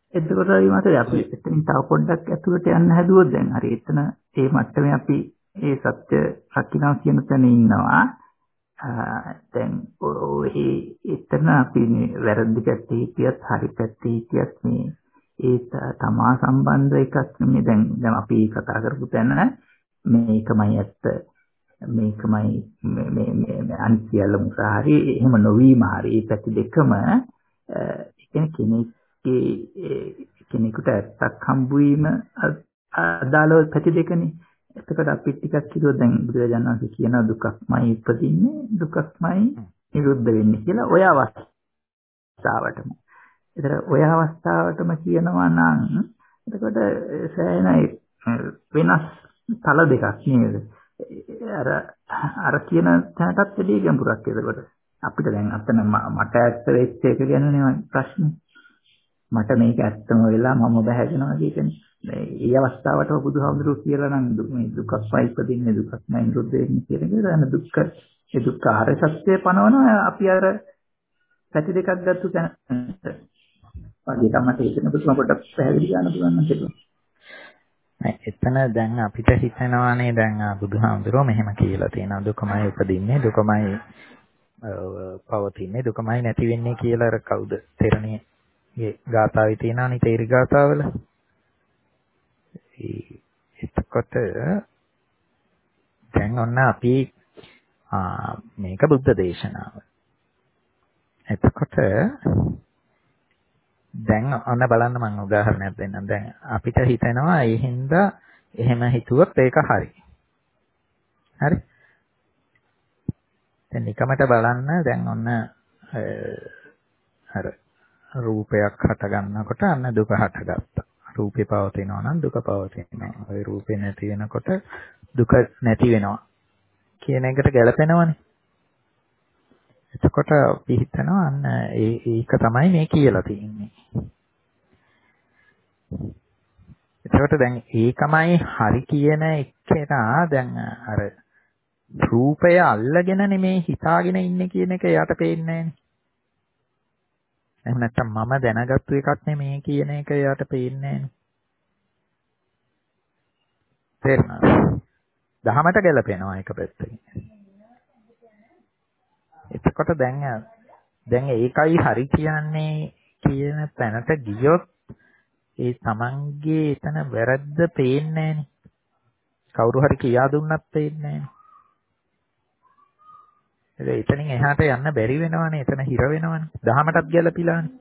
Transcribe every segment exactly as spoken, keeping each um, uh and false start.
එතකොට අපි මතයි අපි එතනින් තව පොඩ්ඩක් ඇතුළට යන්න හැදුවොත් දැන් හරි එතන ඒ මට්ටමේ අපි ඒ සත්‍ය රකින්නවා කියන තැන ඉන්නවා. දැන් ඔය එතන අපි මේ වැරදි පැත්තේ හිටියත් හරි පැත්තේ හිටියත් මේ ඒ තමා සම්බන්ධ එකක් නෙමෙයි. දැන් දැන් අපි කතා කරපු තැන මේකමයි ඇත්ත මේකමයි මේ මේ මේ අනිත් සියල්ල මුසා හරි එහෙම නොවීම හරි ඒ පැති දෙකම ඒ කෙනෙක්ගේ කෙනෙකුට ඇත්තක් හම්බ වීම අදාළව පැති දෙකනේ. එතකොට අපි ටිකක් කිව්වොත් දැන් බුදුරජාණන් වහන්සේ කියන දුකක්මයි උපදින්නේ දුකක්මයි නිරුද්ධ වෙන්නේ කියලා ඔය අවස්ථාවටම. ඒතර ඔය අවස්ථාවටම කියනවා නම් එතකොට සෑහෙන වෙනස් තල දෙකක් නේද? අර අර කියන තැනටත් වැඩි ගැඹුරක් ඒකට. අපිට දැන් අතන මට ඇත්ත වෙච්ච එක ගැන නේ ප්‍රශ්නේ. මට මේක ඇත්තම වෙලා මම බහැගෙනවා කියන්නේ. මේ අවස්ථාවට බුදුහාමුදුරුවෝ කියලා නම් මේ දුකක්මයි ඉපදින්නේ දුකක්මයි නිරුද්ධ වෙන්නේ කියන එක දැන් දුක්ඛ ඒ දුක්ඛ ආර්ය සත්‍ය පනවනවා අපි අර පැති දෙකක් ගත්ත තැන. වගේ තමයි හිතෙන බුදුම පොඩ්ඩක් පැහැදිලි කරන්න පුළුවන් නම් කියලා. එතන දැන් අපිට හිතෙනවානේ දැන් බුදුහාමුදුරුවෝ මෙහෙම කියලා තියෙනවා දුකමයි උපදින්නේ දුකමයි පවතින්නේ දුකමයි නැති වෙන්නේ කියලා අර කවුද තෙරණිය ගේ ගාථාවේ තියෙනවානේ තේරි ගාථාවල. එතකොට දැන් ඔන්න අපි මේක බුද්ධ දේශනාව. එතකොට දැන් ඔන්න බලන්න මම උදාහරණයක් දෙන්නම්. දැන් අපිට හිතෙනවා ඒ හින්දා එහෙම හිතුවොත් ඒක හරි. හරි. දැන් නිකමට බලන්න දැන් ඔන්න අර රූපයක් හට ගන්නකොට අන්න දුක හටගත්තා. රූපේ පවතිනවා නම් දුක පවතිනවා. ඒ රූපේ නැති වෙනකොට දුක නැති වෙනවා කියන එකට ගැලපෙනවනේ. එතකොට අපි හිතනවා අන්න ඒ ඒක තමයි මේ කියලා තියෙන්නේ. එතකොට දැන් ඒකමයි හරි කියන එකේනා දැන් අර රූපය අල්ලගෙන නෙමේ හිතාගෙන ඉන්නේ කියන එක එයාට පේන්නේ නැහැනේ. එහෙම නැත්නම් මම දැනගත්තු එකක් නෙමේ කියන එක එයාට පේන්නේ නැහැනේ. තේරුණාද? දහමට ගැලපෙනවා එක පැත්තකින්. එතකොට දැන් දැන් ඒකයි හරි කියන්නේ කියන තැනට ගියොත් ඒ තමන්ගේ එතන වැරද්ද පේන්නේ නැහැනේ. කවුරු හරි කියා දුන්නත් පේන්නේ නැහැ. එතනින් එහාට යන්න බැරි වෙනවනේ. එතන හිර වෙනවනේ. දහමටත් ගැලපිලානේ.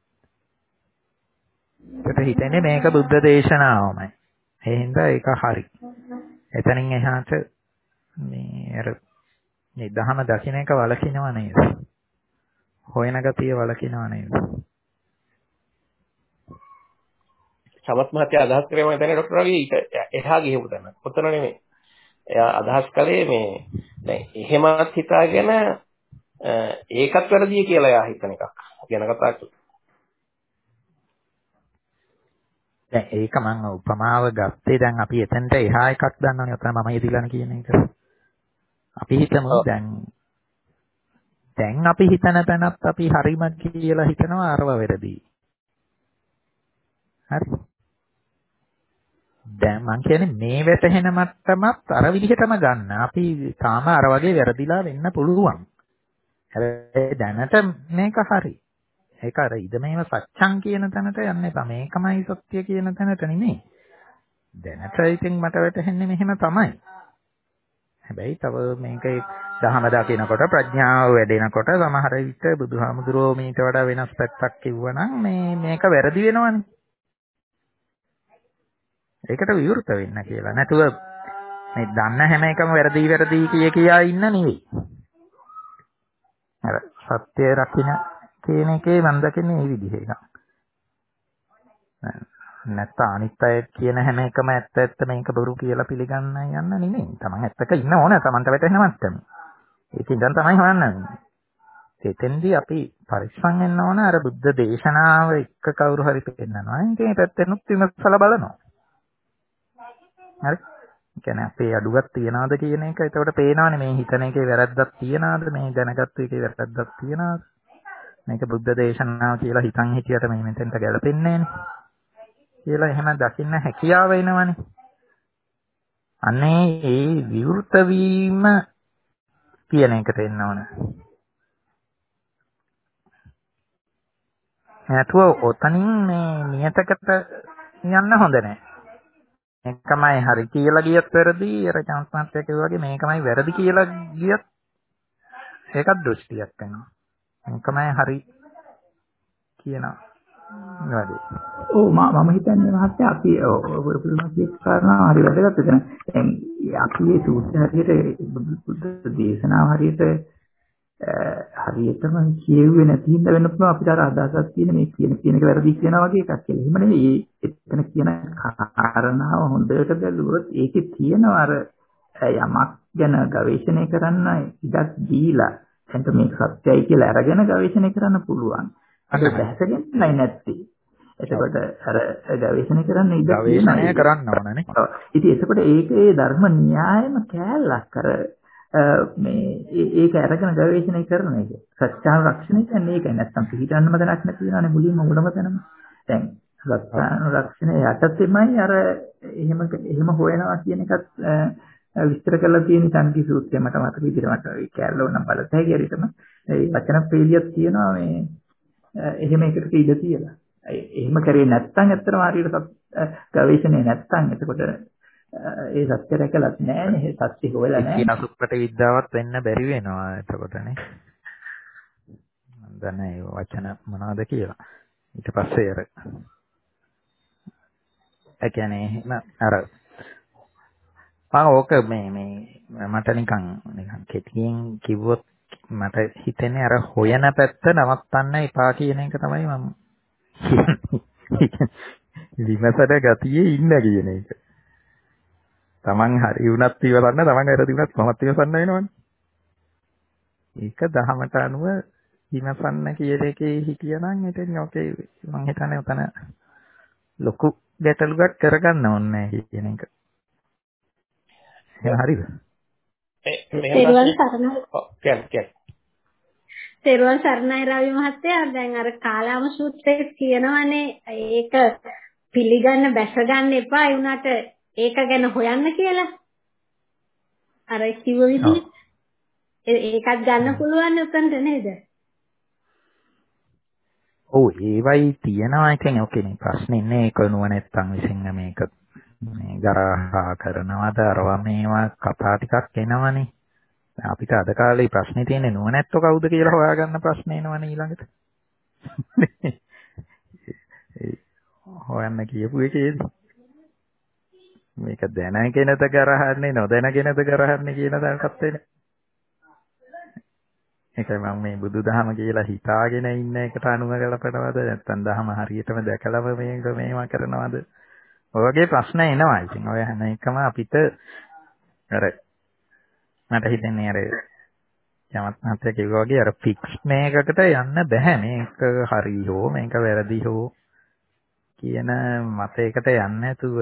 ඒකට හිතන්නේ මේක බුද්ධ දේශනාවමයි. ඒ හින්දා ඒක හරි. එතනින් එහාට මේ අර මේ දහම දකින්න එක වලකිනව නේද? හොයන ගතිය වලකිනව නේද? සමත් මහත්තයා අදහස් කරේ මම හිතන්නේ ડોક્ટર රවි ඊට එහා ගිහපු තැන. ඔතන නෙමෙයි. එයා අදහස් කළේ මේ දැන් එහෙමත් හිතාගෙන ඒකත් වැරදි කියලා එයා හිතන එකක්. ගැන කතා කළා. දැන් ඒක මම උපමාව ගත්තේ දැන් අපි එතනට එහා එකක් දන්නවනේ. ඔතන මම යෙදිලාන කියන එක. අපි හිතමු දැන් දැන් අපි හිතන තැනත් අපි හරිම කියලා හිතනවා අරව වැරදි. හරි. දැන් මං කියන්නේ මේ වැටහෙන මට්ටමත් අර විදිහටම ගන්න. අපි තාම අර වගේ වැරදිලා වෙන්න පුළුවන්. හැබැයි දැනට මේක හරි. ඒක අර ඉදමේව සත්‍යං කියන තැනට යන්න එපා. මේකමයි සත්‍ය කියන තැනට නෙමෙයි. දැනට ඉතින් මට වැටහෙන්නේ මෙහෙම තමයි. හැබැයි තව මේකේ දහම දකිනකොට ප්‍රඥාව වැඩෙනකොට සමහර විට බුදුහාමුදුරුවෝ මේට වඩා වෙනස් පැත්තක් කිව්වනම් මේ මේක වැරදි වෙනවනේ. ඒකට විවෘත වෙන්න කියලා. නැතුව මේ දන්න හැම එකම වැරදි වැරදි කිය කියා ඉන්න නෙවෙයි. අර සත්‍ය රකින්න කියන එකේ මම දකින්නේ මේ විදිහ එකක්. නැත්නම් අනිත් අය කියන හැම එකම ඇත්ත ඇත්ත මේක බොරු කියලා පිළිගන්න යන්න නෙමෙයි. Taman ඇත්තක ඉන්න ඕන. Tamanට වැටෙන මට්ටම. ඒකෙන් දැන් තමයි හොයන්නේ. එතෙන්දී අපි පරිස්සම් වෙන්න ඕන අර බුද්ධ දේශනාව එක්ක කවුරු හරි පෙන්නනවා. ඉතින් මේ පැත්තෙනුත් විමසලා බලනවා. හරි. ඒ කියන්නේ අපේ අඩුවක් තියනවාද කියන එක එතකොට පේනවනේ මේ හිතන එකේ වැරද්දක් තියනවාද මේ දැනගත්තු එකේ වැරද්දක් තියනවාද මේක බුද්ධ දේශනාව කියලා හිතන් හිටියට මේ මෙතෙන්ට ගැලපෙන්නේ නැහනේ. කියලා එහෙම දකින්න හැකියාව එනවනේ. අනේ ඒ විවෘත වීම කියන එකට එන්න ඕන. නැතුව ඔතනින් මේ නියතකට යන්න හොඳ නැහැ. මේකමයි හරි කියලා ගියත් වැරදි, අර චාන්ස්මාත්‍ය කිව්වා වගේ මේකමයි වැරදි කියලා ගියත් ඒකත් දෘෂ්ටියක් වෙනවා. මේකමයි හරි කියනවා. නේද? ඔව් මම හිතන්නේ මහත්තයා අපි ඔය පුරුණ කිය කාරණා හරි වැදගත් වෙන. දැන් අපි මේ සූත්‍ර හරියට බුද්ධ දේශනාව හරියට හරියටම කියුවේ නැති හින්දා වෙන්න පුළුවන් අපිට අර අදහසක් තියෙන මේ කියන කියන එක වැරදි කියනවා වගේ එකක් කියලා. එහෙම නෙවෙයි. එතන කියන කාරණාව හොඳට බැලුවොත් ඒකේ තියෙනවා අර යමක් ගැන ගවේෂණය කරන්න ඉඩක් දීලා එතන මේක සත්‍යයි කියලා අරගෙන ගවේෂණය කරන්න පුළුවන්. අද බැහැසගෙන නෑ නැත්තේ. එතකොට අර ගවේෂණය කරන්න ඉඩ ගවේෂණය කරන්න ඕනනේ. ඔව්. ඉතින් එතකොට ඒකේ ධර්ම න්‍යායම කෑල්ලක් අර මේ ඒක අරගෙන ගවේෂණය කරන එක. සත්‍යානුරක්ෂණය කියන්නේ ඒකයි. නැත්තම් පිළිගන්නම දැනක් නැති වෙනානේ මුලින්ම උඩම තැනම. දැන් සත්‍යානුරක්ෂණය යටතේමයි අර එහෙම එහෙම හොයනවා කියන එකත් විස්තර කරලා තියෙන සංකී සූත්‍රය මට මතක විදිහට මට ඒ කැලේ නම් බලත හැකි හරියටම ඒ වචන ප්‍රේලියක් තියෙනවා මේ එහෙම එකට ඉඩ තියලා. එහෙම කරේ නැත්නම් ඇත්තටම හරියට ගවේෂණය නැත්නම් එතකොට ඒ සත්‍ය රැකලත් නෑනේ සත්‍ය හොයලා නෑ. කියන සුප්‍රට විද්‍යාවත් වෙන්න බැරි වෙනවා එතකොටනේ. මම දන්නේ ඒ වචන මොනවද කියලා. ඊට පස්සේ අර ඒ කියන්නේ අර මම ඕක මේ මේ මට නිකන් නිකන් කෙටියෙන් කිව්වොත් මට හිතෙන්නේ අර හොයන පැත්ත නවත්තන්න එපා කියන එක තමයි මම විමසට ගතියේ ඉන්න කියන එක. Taman hari වුණත් ඉවසන්න, Taman වැරදි වුණත් කොහොමත් ඉවසන්න වෙනවනේ. ඒක දහමට අනුව විමසන්න කියන එකේ හිටියනම් එතන ඔකේ මම හිතන්නේ උතන ලොකු ගැටලුවක් කරගන්න ඕනේ නැහැ කියන එක. එහෙනම් හරිද? තෙරුවන් සරණයි. ඔව් කියන්න කියන්න. තෙරුවන් සරණයි රවි මහත්තයා. දැන් අර කාලාම සූත්‍රයේ කියනවනේ ඒක පිළිගන්න බැස ගන්න එපා ඒ උනාට ඒක ගැන හොයන්න කියලා. අර කිව්ව විදිහට ඒකත් ගන්න පුළුවන් උතන්ට නේද? ඔව් ඒවයි තියෙනවා. ඉතින් ඔකේ නේ ප්‍රශ්නේ ඉන්නේ ඒක නුවණැත්තන් විසින් මේක මේ ගරහා කරනවද අරවා මේවා කතා ටිකක් එනවනේ. අපිට අද කාලේ ප්‍රශ්නේ තියෙන්නේ නුවණැත්තෝ කවුද කියලා හොයාගන්න ප්‍රශ්නේ එනවනේ ඊළඟට. හොයන්න කියපු එකේදී මේක දැනගෙනද ගරහන්නේ නොදැනගෙනද ගරහන්නේ කියන දායකත් වෙන්නේ. ඒකයි මම මේ බුදුදහම කියලා හිතාගෙන ඉන්න එකට අනුව ගලපනවද නැත්නම් දහම හරියටම දැකලම මේක මේවා කරනවද? ඔය වගේ ප්‍රශ්න එනවා. ඉතින් ඔය හැම එකම අපිට අර මට හිතෙන්නේ අර යමත් මහත්තයා කිව්වා වගේ අර ෆික්ස් මේකකට යන්න බෑ. මේක හරි හෝ මේක වැරදි හෝ කියන මතයකට යන්න නැතුව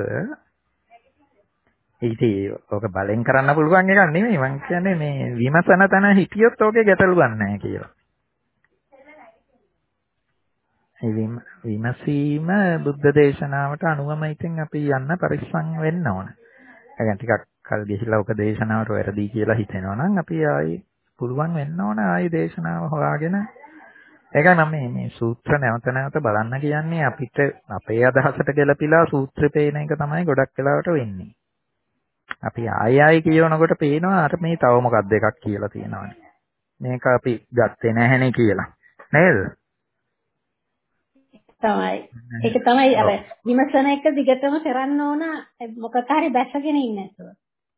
ඉතින් ඔක බලෙන් කරන්න පුළුවන් එකක් නෙමෙයි. මම කියන්නේ මේ විමසන තැන හිටියොත් ඔකේ ගැටලුවක් නැහැ කියලා. ඒ විමසීම බුද්ධ දේශනාවට අනුවම ඉතින් අපි යන්න පරිස්සම් වෙන්න ඕන. ඒ ටිකක් කල් ගිහිලා ඔක දේශනාවට වැරදි කියලා හිතෙනවා නම් අපි ආයි පුළුවන් වෙන්න ඕන ආයි දේශනාව හොයාගෙන ඒකයි මම මේ මේ සූත්‍ර නැවත නැවත බලන්න කියන්නේ අපිට අපේ අදහසට ගැලපිලා සූත්‍ර පේන එක තමයි ගොඩක් වෙලාවට වෙන්නේ. අපි ආයි ආයි කියනකොට පේනවා අර මේ තව මොකක්ද එකක් කියලා තියෙනවානේ. මේක අපි ගත්තේ නැහැනේ කියලා. නේද? තමයි. ඒක තමයි අර විමසන එක දිගටම කරන්න ඕන මොකක් හරි බැසගෙන ඉන්න නැතුව.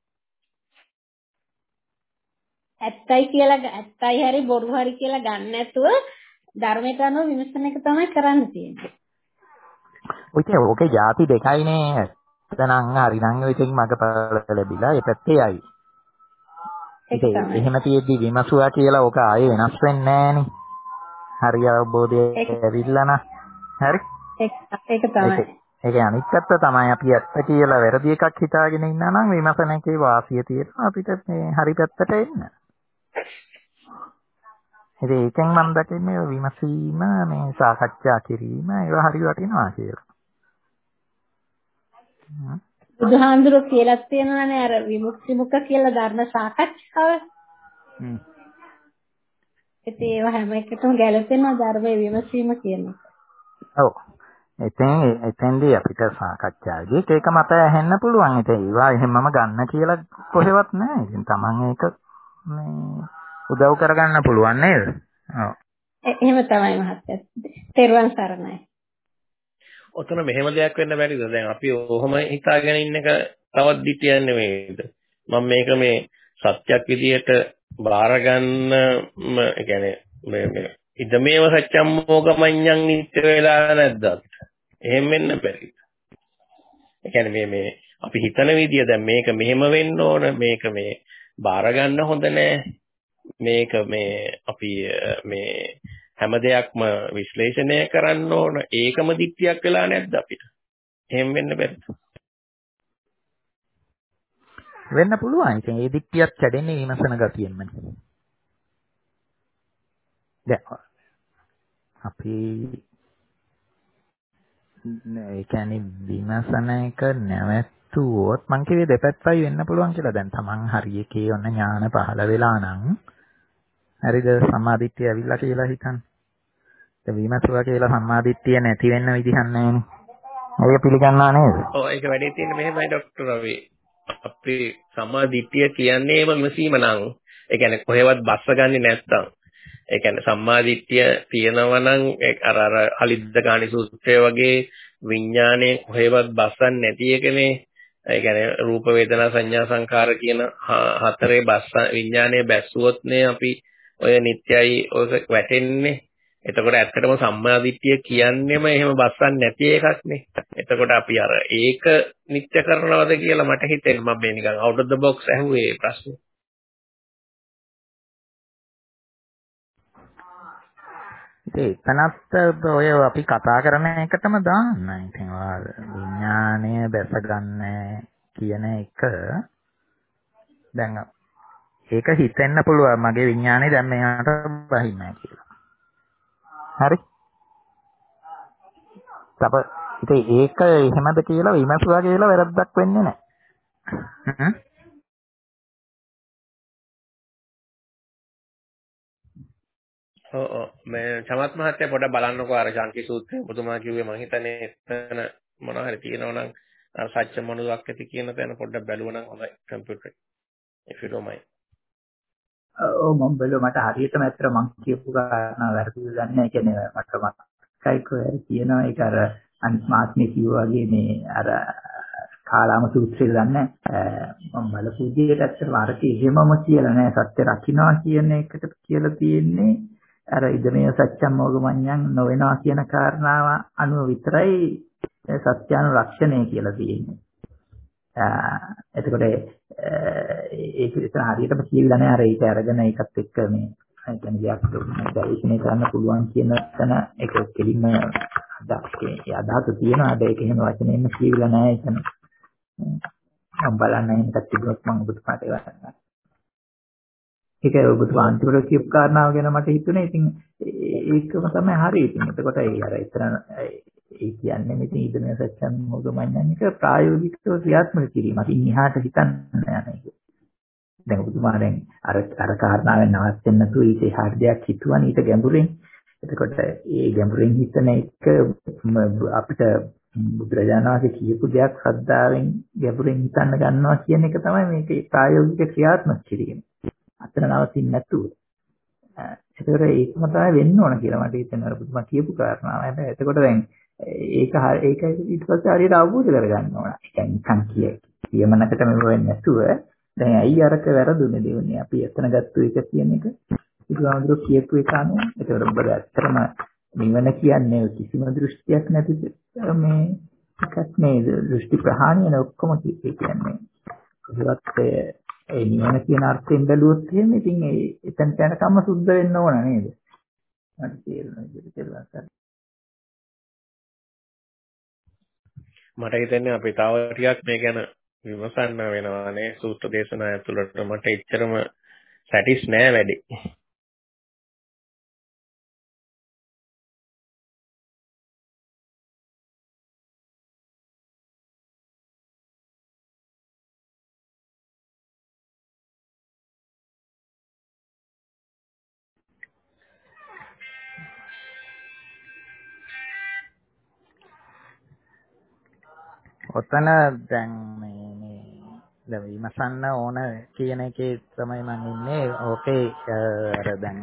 ඇත්තයි කියලා ඇත්තයි හරි බොරු හරි කියලා ගන්න නැතුව ධර්මයට අනුව විමසන එක තමයි කරන්න තියෙන්නේ. ඔය කිය ඔකේ ಜಾති දෙකයිනේ. එතනං හරිනම් ඉතින් මගපල ලැබිලා ඒ පැත්තේ යයි. ඒක එහෙම තියෙද්දි විමසුවා කියලා ඔක ආයේ වෙනස් වෙන්නේ නැහනේ. හරි අවබෝධය ඇවිල්ලා නා. හරි? ඒක ඒක තමයි. ඒක අනිත් පැත්ත තමයි අපි ඇත්ත කියලා වැරදි එකක් හිතාගෙන ඉන්නා නම් විමසන එකේ වාසිය තියෙනවා අපිට මේ හරි පැත්තට එන්න. ඉතින් ඒකෙන් මම දකින්නේ විමසීම මේ සාකච්ඡා කිරීම ඒවා හරි වටිනවා කියලා. බුදුහාඳුරෝ කියලා තියෙනවානේ අර විමුක්ති මුඛ කියලා ධර්ම සාකච්ඡාව. හ්ම්. ඉතින් ඒව හැම එකටම ගැලපෙනවා ධර්මයේ විමසීම කියන එක. ඔව්. එතෙන් එතෙන්දී අපිට සාකච්ඡාවේදී ඒක මත ඇහෙන්න පුළුවන්. ඉතින් ඒවා එහෙමම ගන්න කියලා කොහෙවත් නැහැ. ඉතින් Taman ඒක මේ උදව් කරගන්න පුළුවන් නේද? ඔව්. එහෙම තමයි මහත්තයා. තෙරුවන් සරණයි. ඔතන මෙහෙම දෙයක් වෙන්න බැරිද? දැන් අපි ඔහොම හිතාගෙන ඉන්න එක තවත් දිටියක් නෙමෙයිද? මම මේක මේ සත්‍යක් විදියට බාර ගන්න ඒ කියන්නේ මේ මේ ඉදමේව සත්‍යම් මොගමඤ්ඤං නිත්‍ය වෙලා නැද්ද අපිට? එහෙම වෙන්න බැරිද? ඒ කියන්නේ මේ මේ අපි හිතන විදිය දැන් මේක මෙහෙම වෙන්න ඕන මේක මේ බාර ගන්න හොඳ නෑ මේක මේ අපි මේ හැම දෙයක්ම විශ්ලේෂණය කරන්න ඕන ඒකම දික්තියක් වෙලා නැද්ද අපිට? එහෙම වෙන්න බැරිද? වෙන්න පුළුවන්. ඉතින් ඒ දික්තියක් කැඩෙන්නේ විමසන ගතියෙන්මනේ. දැන් අපි ඒ කියන්නේ විමසන එක නැවැත්තුවොත් මං කිව්වේ දෙපැත්තයි වෙන්න පුළුවන් කියලා. දැන් Taman හරි එකේ ඔන්න ඥාන පහළ වෙලා නම් හරිද සම්මාදිට්ඨිය ඇවිල්ලා කියලා හිතන්න. ඒ විමසුවා කියලා සම්මාදිට්ඨිය නැති වෙන්න විදිහක් නැහැනේ. ඒක පිළිගන්නවා නේද? ඔව් ඒක වැඩේ තියෙන්නේ මෙහෙමයි ડોක්ටර් රවි. අපි සම්මාදිට්ඨිය කියන්නේම විමසීම නම් ඒ කියන්නේ කොහෙවත් බස්ස ගන්නේ නැත්තම් ඒ කියන්නේ සම්මාදිට්ඨිය තියෙනවා නම් අර අර අලිද්ද ගානි සූත්‍රය වගේ විඥානයේ කොහෙවත් බස්සන්නේ නැති එකනේ. ඒ කියන්නේ රූප වේදනා සංඥා සංකාර කියන හතරේ බස්ස විඥානයේ බැස්සුවොත් නේ අපි ඔය නිට්ටයයි ඔය වැටෙන්නේ. එතකොට ඇත්තටම සම්මාදිට්ඨිය කියන්නේම එහෙම බස්සන්නේ නැති එකක්නේ. එතකොට අපි අර ඒක නිත්‍ය කරනවද කියලා මට හිතෙන්නේ මම මේ නිකන් out of the box ඇහුවේ ප්‍රශ්නේ. ඒකනත් ඔය අපි කතා කරන එකටම දාන්න. ඉතින් විඥාණය දැස ගන්න කියන එක දැන් ඒක හිතෙන්න පුළුවන් මගේ විඥාණය දැන් මෙයාට බහින්නේ කියලා. හරි? තව ඉතින් ඒක එහෙමද කියලා විමසුවා කියලා වැරද්දක් වෙන්නේ නැහැ. ඔව් ඔව් මේ චමත් මහත්තයා පොඩ්ඩක් බලන්නකෝ අර ශාන්ති සූත්‍රය ඔබතුමා කිව්වේ මම හිතන්නේ එතන මොනවා හරි තියෙනවා නම් අර සත්‍ය මොනවාක් ඇති කියන තැන පොඩ්ඩක් බැලුවා නම් හොඳයි කම්පියුටරේ if you don't mind. ඔව් මම බැලුවා මට හරියටම ඇත්තට මම කියපු කාරණා වැරදිද දන්නේ නැහැ. කියන්නේ මට මතකයි කොහේ කියනවා ඒක අර අනිත් මාත්මේ කිව්වා වගේ මේ අර කාලාම සූත්‍රය දන්නේ මම බලපු විදිහට ඇත්තටම අරක එහෙමම කියලා නෑ සත්‍ය රකින්නවා කියන එකට කියලා තියෙන්නේ අර ඉදමේ සත්‍යම් මොගමඤ්ඤං නොවෙනවා කියන කාරණාව අනුව විතරයි සත්‍යානුරක්ෂණය කියලා තියෙන්නේ. එතකොට ඒක ඉතින් හරියටම කියවිලා නෑ අර ඒක අරගෙන ඒකත් එක්ක මේ ඒ කියන්නේ දෙයක් දැරීෂණය කරන්න පුළුවන් කියන තැන ඒක කෙලින්ම අදහස තියෙනවා. ඒක එහෙම වචනෙන්න කියවිලා නෑ එතන. මම බලන්න එහෙමකට තිබුණොත් මම ඔබතුමාට ඒවා කරනවා. ඒක ඔබතුමා අන්තිමට කියපු කාරණාව ගැන මට හිතුනේ ඉතින් ඒකම තමයි හරි. ඉතින් එතකොට ඒ අර එතන ඒ කියන්නේ මෙතන ඉදමේ සත්‍යම් මොගමඤ්ඤං එක ප්‍රායෝගිකව ක්‍රියාත්මක කිරීම. අපි ඉහාට හිතන්න යන එක. දැන් ඔබතුමා දැන් අර අර කාරණාවෙන් නවත්තන්න නැතුව ඊට එහාට දෙයක් හිතුවා ඊට ගැඹුරින්. එතකොට ඒ ගැඹුරින් හිතන එක අපිට බුදුරජාණන් වහන්සේ කියපු දෙයක් ශ්‍රද්ධාවෙන් ගැඹුරින් හිතන්න ගන්නවා කියන එක තමයි මේකේ ප්‍රායෝගික ක්‍රියාත්මක කිරීම. අතන නවතින්නේ නැතුව. ඒතර ඒකම තමයි වෙන්න ඕන කියලා මට හිතෙනවා පුදුම කියපු කාරණාව. හැබැයි එතකොට දැන් ඒක ඒක ඊට පස්සේ හරියට අවබෝධ කරගන්න ඕන. ඒ කියන්නේ නිකන් කිය කියමනකට මෙව වෙන්නේ නැතුව දැන් ඇයි අරක වැරදුනේ දෙවන්නේ අපි එතන ගත්තු එක කියන එක බුදුහාමුදුරුවෝ කියපු එක අනුව. ඒතර ඔබ ඇත්තටම නිවන කියන්නේ කිසිම දෘෂ්ටියක් නැති මේ එකක් නේද? දෘෂ්ටි ප්‍රහාණය නේ ඔක්කොම කියන්නේ. ඒවත් ඒ නිවන කියන අර්ථයෙන් බැලුවොත් එහෙම ඉතින් ඒ එතන යනකම්ම සුද්ධ වෙන්න ඕන නේද? මට තේරෙනවා විදිහට කියලා ගන්න. මට හිතන්නේ අපි තව ටිකක් මේ ගැන විමසන්න වෙනවා නේ සූත්‍ර දේශනා ඇතුළත මට එච්චරම සැටිස් නෑ වැඩි. ඔතන දැන් මේ මේ දැන් විමසන්න ඕන කියන එකේ තමයි මම ඉන්නේ. ඕකේ අර දැන්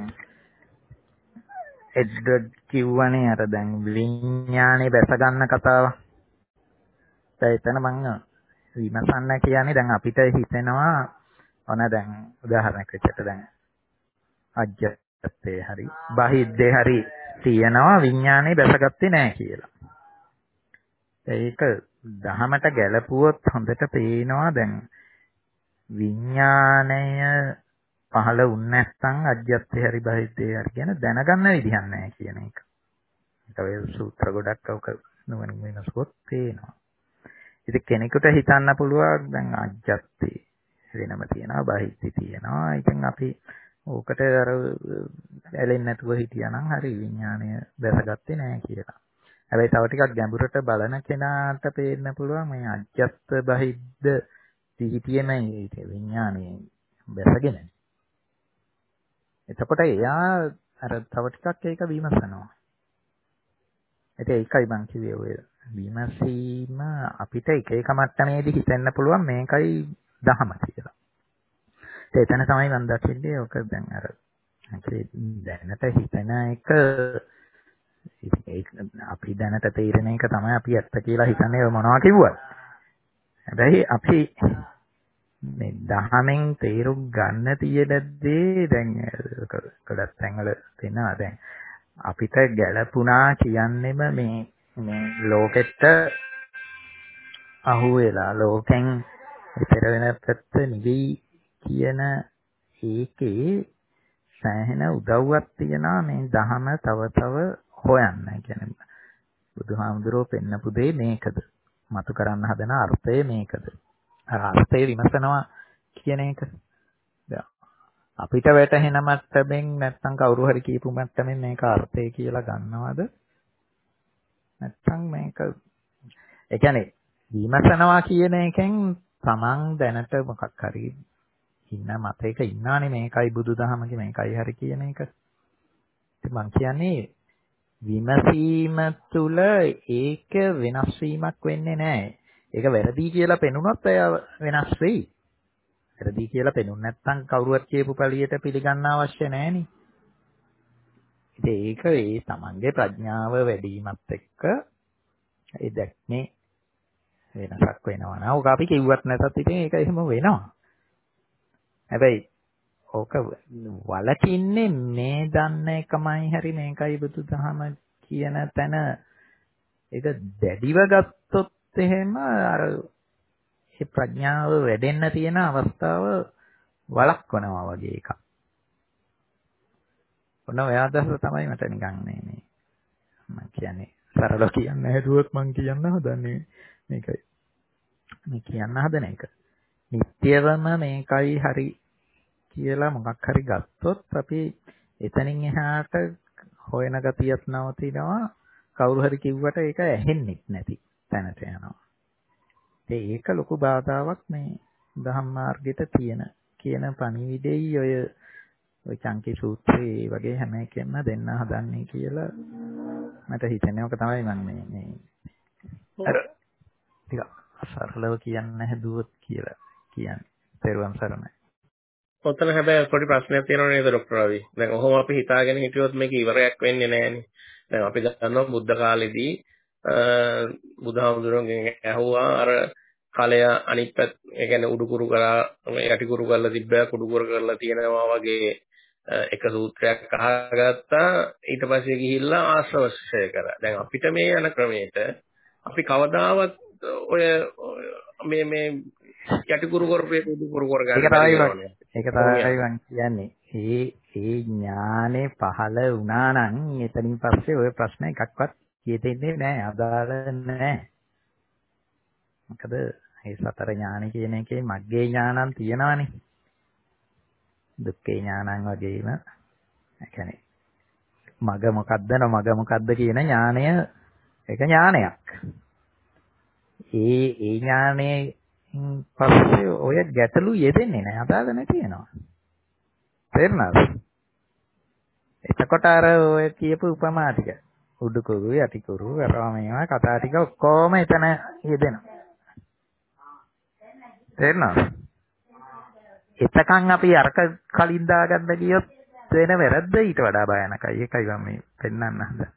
එඩ්වර්ඩ් කිව්වනේ අර දැන් විඥානේ බැස ගන්න කතාව. ඒ එතන මම විමසන්න කියන්නේ දැන් අපිට හිතෙනවා ඔන දැන් උදාහරණයක් විදිහට දැන් අජ්ජත්තේ හරි බහිද්දේ හරි තියෙනවා විඥානේ බැසගත්තේ නැහැ කියලා. ඒක දහමට ගැලපුවොත් හොඳට පේනවා දැන් විඥාණය පහළ වුණ නැත්නම් අජ්ජත්තේ හරි බහිද්දේ හරි කියන දැනගන්න විදිහක් නැහැ කියන එක. ඒක වේ සූත්‍ර ගොඩක් අවක නුවණින් වෙනසොත් පේනවා. ඉතින් කෙනෙකුට හිතන්න පුළුවන් දැන් අජ්ජත්තේ වෙනම තියෙනවා බහිද්දේ තියෙනවා. ඉතින් අපි ඕකට අර ඇලෙන්නේ නැතුව හිටියානම් හරි විඥාණය බැසගත්තේ නැහැ කියලා. හැබැයි තව ටිකක් ගැඹුරට බලන කෙනාට පේන්න පුළුවන් මේ අජ්ජත් බහිද්ද පිහිටියේම ඒ විඥානයේ බැසගෙන. එතකොට එයා අර තව ටිකක් ඒක විමසනවා. ඒක ඒකයි මං කිව්වේ ඔය විමසීම අපිට එක එක මට්ටමේදී හිතෙන්න පුළුවන් මේකයි දහම කියලා. ඒ එතන තමයි මම දකින්නේ ඔක දැන් අර දැනට හිතන එක අපි දැනට තේරෙන එක තමයි අපි ඇත්ත කියලා හිතන්නේ මොනවා කිව්වත්. හැබැයි අපි මේ දහමෙන් තේරුම් ගන්න තියෙන දේ දැන් ගොඩක් තැන්වල තියෙනවා. දැන් අපිට ගැළපුණා කියන්නේම මේ මේ ලෝකෙට අහු වෙලා ලෝකෙන් ඉතර වෙන පැත්ත නිවි කියන ඒකේ සෑහෙන උදව්වක් තියෙනවා මේ දහම තව තව හොයන්න. කියන්නේ බුදුහාමුදුරුවෝ පෙන්නපු දේ මේකද? මතු කරන්න හදන අර්ථය මේකද? අර අර්ථය විමසනවා කියන එක. අපිට වැටහෙන මට්ටමින් නැත්නම් කවුරු හරි කියපු මට්ටමින් මේක අර්ථය කියලා ගන්නවද? නැත්නම් මේක ඒ කියන්නේ විමසනවා කියන එකෙන් තමන් දැනට මොකක් හරි ඉන්න මතයක ඉන්නානේ මේකයි බුදුදහමගේ මේකයි හරි කියන එක. ඉතින් මං කියන්නේ විමසීම තුළ ඒක වෙනස් වීමක් වෙන්නේ නැහැ. ඒක වැරදි කියලා පෙනුනොත් එය වෙනස් වෙයි. වැරදි කියලා පෙනුනේ නැත්නම් කවුරුවත් කියපු පළියට පිළිගන්න අවශ්‍ය නැහෙනි. ඉතින් ඒක ඒ තමන්ගේ ප්‍රඥාව වැඩි වීමත් එක්ක ඒ දැක්මේ වෙනසක් වෙනවා නා. ඔක අපි කිව්වත් නැතත් ඉතින් ඒක එහෙම වෙනවා. හැබැයි ඕක වලකින්නේ මේ දන්න එකමයි හරි මේකයි බුදුදහම කියන තැන ඒක දැඩිව ගත්තොත් එහෙම අර ඒ ප්‍රඥාව වැඩෙන්න තියෙන අවස්ථාව වළක්වනවා වගේ එකක්. ඔන්න ඔය අදහස තමයි මට නිකන් මේ මේ මම කියන්නේ සරල කියන්න හැදුවොත් මම කියන්න හදන්නේ මේකයි. මේ කියන්න හදන එක. නිත්‍යවම මේකයි හරි කියලා මොකක් හරි ගත්තොත් අපි එතනින් එහාට හොයන ගතියක් නවතිනවා. කවුරු හරි කිව්වට ඒක ඇහෙන්නේ නැති තැනට යනවා. ඒක ලොකු බාධාවක් මේ ධම්ම මාර්ගෙට තියෙන කියන පණිවිඩෙයි ඔය ඔය චංකි සූත්‍රයේ වගේ හැම එකෙම දෙන්න හදන්නේ කියලා මට හිතෙනවා. ඔක තමයි මම මේ මේ අර ටික සරලව කියන්න හැදුවොත් කියලා කියන්නේ. තෙරුවන් සරණයි. ඔතන හැබැයි පොඩි ප්‍රශ්නයක් තියෙනවා නේද ડોક્ટર රවි? දැන් ඔහොම අපි හිතාගෙන හිටියොත් මේක ඉවරයක් වෙන්නේ නැහැනේ. දැන් අපි දන්නවා බුද්ධ කාලෙදී බුදුහාමුදුරුවන්ගෙන් ඇහුවා අර කලය අනිත් පැත්ත ඒ කියන්නේ උඩුකුරු කරා යටිකුරු කරලා තිබ්බා කුඩුකුරු කරලා තියෙනවා වගේ එක සූත්‍රයක් අහගත්තා. ඊට පස්සේ ගිහිල්ලා ආශ්‍රවශය කරා. දැන් අපිට මේ යන ක්‍රමයට අපි කවදාවත් ඔය මේ මේ යටිකුරු කරපේ කුඩුකුරු කර ගන්න බැහැ. ඒක තමයි මම කියන්නේ. ඒ ඒ ඥානේ පහළ වුණා නම් එතනින් පස්සේ ওই ප්‍රශ්න එකක්වත් කියෙන්නේ නැහැ. අදාළ නැහැ. මොකද මේ සතර ඥාන කියන එකේ මග්ගේ ඥානන් තියෙනවානේ. දුක්ඛේ ඥානන් වගේම ඒ කියන්නේ මග මොකද්ද නමග මොකද්ද කියන ඥානය ඒක ඥානයක්. ඒ ඒ ඥානේ පස්සේ ඔය ගැටලු යෙදෙන්නේ නැහැ. අදාළ නැති වෙනවා. තේරුණාද? එතකොට අර ඔය කියපු උපමා ටික උඩුකුරු යටිකුරු අරවා මේවා කතා ටික ඔක්කොම එතන යෙදෙනවා. තේරෙනවද? එතකන් අපි අරක කලින් දාගන්න ගියොත් වෙන වැරද්ද ඊට වඩා භයානකයි. ඒකයි මම මේ පෙන්වන්න හදන්නේ.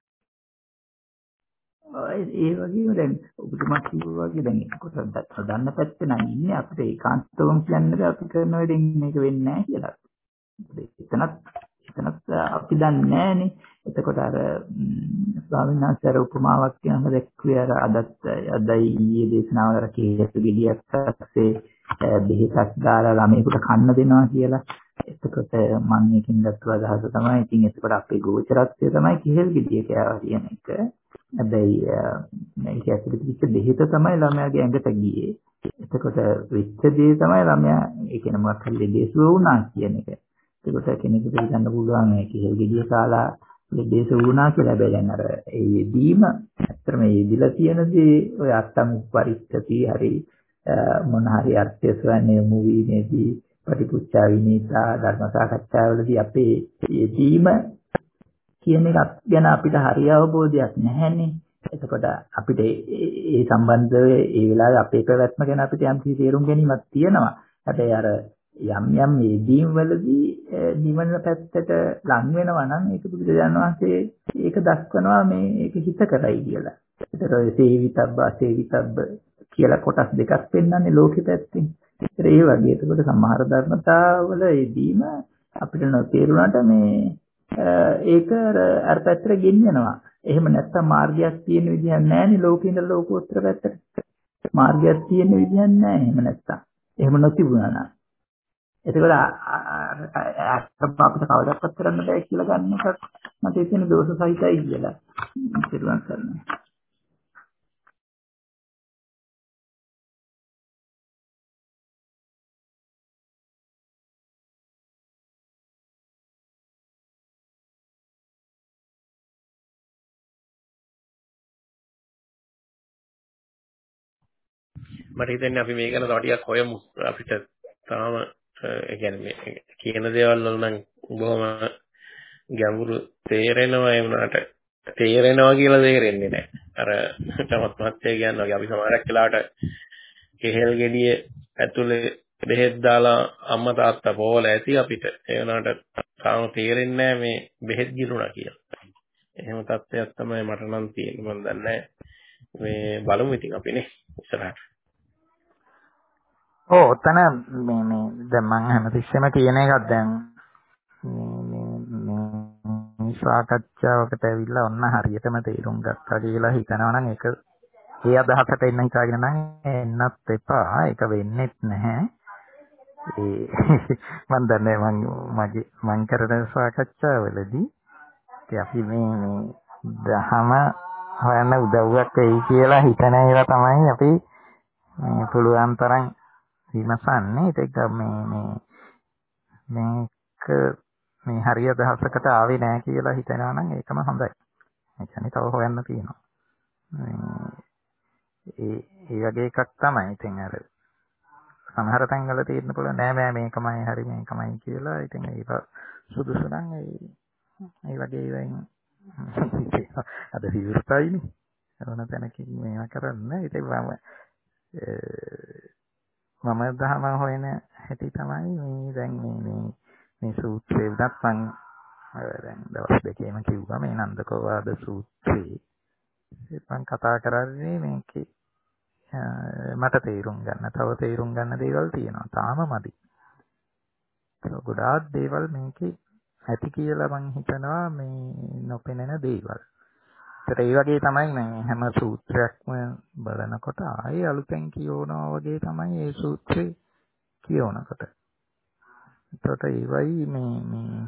ඒ වගේම දැන් ඔබතුමා කිව්වා වගේ දැන් කොට දන්න පැත්තේ නම් ඉන්නේ අපිට ඒකාන්තවම කියන්නේ අපි කරන වැඩෙන් මේක වෙන්නේ නැහැ කියලා. එතනත් එතනත් අපි දන්නේ නැහනේ. එතකොට අර ස්වාමීන් වහන්සේ අර උපමාවක් කියනම දැක්කුවේ අර අදත් අදයි ඊයේ දේශනාවල අර කීයක ගෙඩියක් පස්සේ බෙහෙතක් දාලා ළමයෙකුට කන්න දෙනවා කියලා. එතකොට මම මේකෙන් ගත්ත අදහස තමයි ඉතින් එතකොට අපේ ගෝචරත්වය තමයි කිහෙල් ගෙඩිය කියලා කියන එක. හැබැයි මේක ඇතුළේ තිබිච්ච බෙහෙත තමයි ළමයාගේ ඇඟට ගියේ. එතකොට වෙච්ච දේ තමයි ළමයා ඒ කියන්නේ මොකක් හරි ලෙඩේසුව වුණා කියන එක. ඒකට කෙනෙකුට හිතන්න පුළුවන් ඒ කිහෙල් ගෙඩිය කාලා ලෙඩේසුව වුණා කියලා. හැබැයි දැන් අර ඒ යෙදීම ඇත්තටම යෙදිලා තියෙන දේ ඔය අත්තම පරිච්ඡති හරි මොන හරි අර්ථය සොයන්නේ මුවිනේදී ප්‍රතිපුච්චා විනීතා ධර්ම සාකච්ඡාවලදී අපේ යෙදීම කියන එක ගැන අපිට හරි අවබෝධයක් නැහැනේ. එතකොට අපිට ඒ සම්බන්ධව ඒ වෙලාවේ අපේ පැවැත්ම ගැන අපිට යම් කිසි තේරුම් ගැනීමක් තියෙනවා. හැබැයි අර යම් යම් යෙදීම් වලදී නිවන පැත්තට ලං වෙනවා නම් ඒක බුදුරජාණන් වහන්සේ ඒක දක්වනවා මේ ඒක හිත කරයි කියලා. ඒතර සේවිතබ්බ අසේවිතබ්බ කියලා කොටස් දෙකක් පෙන්වන්නේ ලෝකෙ පැත්තෙන්. ඒතර ඒ වගේ එතකොට සමහර ධර්මතාවල යෙදීම අපිට නොතේරුණාට මේ ඒක අර පැත්තට ගෙනියනවා. එහෙම නැත්තම් මාර්ගයක් තියෙන විදිහක් නැහැනේ ලෝකේ ඉඳලා ලෝකෝත්තර පැත්තට. මාර්ගයක් තියෙන විදිහක් නැහැ එහෙම නැත්තම්. එහෙම නොතිබුණා නම්. එතකොට අපිට කවදාවත් කරන්න බෑ කියලා ගන්න එකක් මට හිතෙන දෝෂ සහිතයි කියලා. පිළිවන් කරනවා. මට හිතෙන්නේ අපි මේ ගැන තව ටිකක් හොයමු. අපිට තාම ඒ කියන්නේ මේ කියන දේවල් වල නම් බොහොම ගැඹුරු තේරෙනවා ඒ වුණාට තේරෙනවා කියලා තේරෙන්නේ නැහැ. අර තමත් මහත්තයා කියනවා වගේ අපි සමහරක් වෙලාවට කෙහෙල් ගෙඩිය ඇතුලේ බෙහෙත් දාලා අම්මා තාත්තා පොවල ඇති අපිට. ඒ වුණාට තාම තේරෙන්නේ නැහැ මේ බෙහෙත් ගිරුණා කියලා. එහෙම තත්ත්වයක් තමයි මට නම් තියෙන්නේ. මම දන්නේ මේ බලමු ඉතින් අපිනේ ඉස්සරහට. ඔව් ඔතන මේ මේ දැන් මම හැමතිස්සෙම කියන එකක් දැන් මේ මේ සාකච්ඡාවකට ඇවිල්ලා ඔන්න හරියටම තේරුම් ගත්තා කියලා හිතනවා නම් ඒක ඒ අදහසට එන්න හිතාගෙන නම් එන්නත් එපා. ඒක වෙන්නේත් නැහැ. ඒ මම දන්නේ මම මගේ මම කරන සාකච්ඡාවලදී අපි මේ මේ දහම හොයන්න උදව්වක් වෙයි කියලා හිතන ඒවා තමයි අපි මේ පුළුවන් තරම් විමසන්නේ. ඒක මේ මේ මේක මේ හරිය අදහසකට ආවේ නැහැ කියලා හිතනවා නම් ඒකම හොඳයි. ඒ කියන්නේ තව හොයන්න තියෙනවා. ඒ ඒ වගේ එකක් තමයි. ඉතින් අර සමහර තැන්වල තියෙන්න පුළුවන් නෑ නෑ මේකමයි හරි මේකමයි කියලා. ඉතින් ඒක සුදුසු නම් ඒ ඒ වගේ වෙන අද විවෘතයිනේ. ඕන තැනකින් මේවා කරන්න. ඉතින් මම මම දහම හොයන හැටි තමයි මේ දැන් මේ මේ මේ සූත්‍රේ උනත් මම දැන් දවස් දෙකේම කිව්වා මේ නන්දකෝවාද සූත්‍රේ මම කතා කරන්නේ මේකේ මට තේරුම් ගන්න තව තේරුම් ගන්න දේවල් තියෙනවා තාම මදි. ඒක ගොඩාක් දේවල් මේකේ ඇති කියලා මම හිතනවා මේ නොපෙනෙන දේවල්. ඒත් ඒ වගේ තමයි මේ හැම සූත්‍රයක්ම බලනකොට ආයේ අලුතෙන් කියවනවා වගේ තමයි මේ සූත්‍රේ කියවනකොට. ඒකට ඒවයි මේ මේ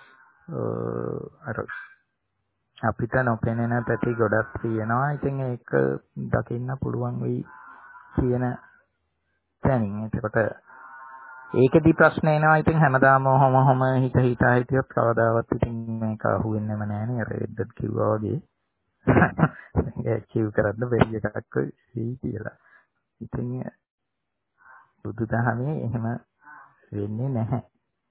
අර අපිට නොපෙනෙන පැති ගොඩක් තියෙනවා. ඉතින් ඒක දකින්න පුළුවන් වෙයි කියන තැනින්. ඒකට ඒකෙදි ප්‍රශ්න එනවා. ඉතින් හැමදාම ඔහොම ඔහොම හිත හිතා හිටියොත් කවදාවත් ඉතින් මේක අහුවෙන්නේම නැහැ නේ. අර එද්දත් කිව්වා වගේ. ඒක කිව් කරන්න බැරි එකක් වෙයි කියලා. ඉතින් බුදුදහමේ එහෙම වෙන්නේ නැහැ.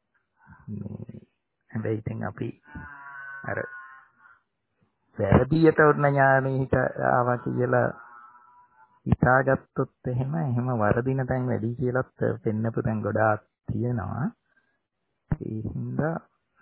හැබැයි ඉතින් අපි අර වැරදියට උන්න ඥානෙ හිත ආවා කියලා හිතාගත්තොත් එහෙම එහෙම වරදින තැන් වැඩි කියලාත් පෙන්නපු තැන් ගොඩාක් තියෙනවා. ඒ හින්දා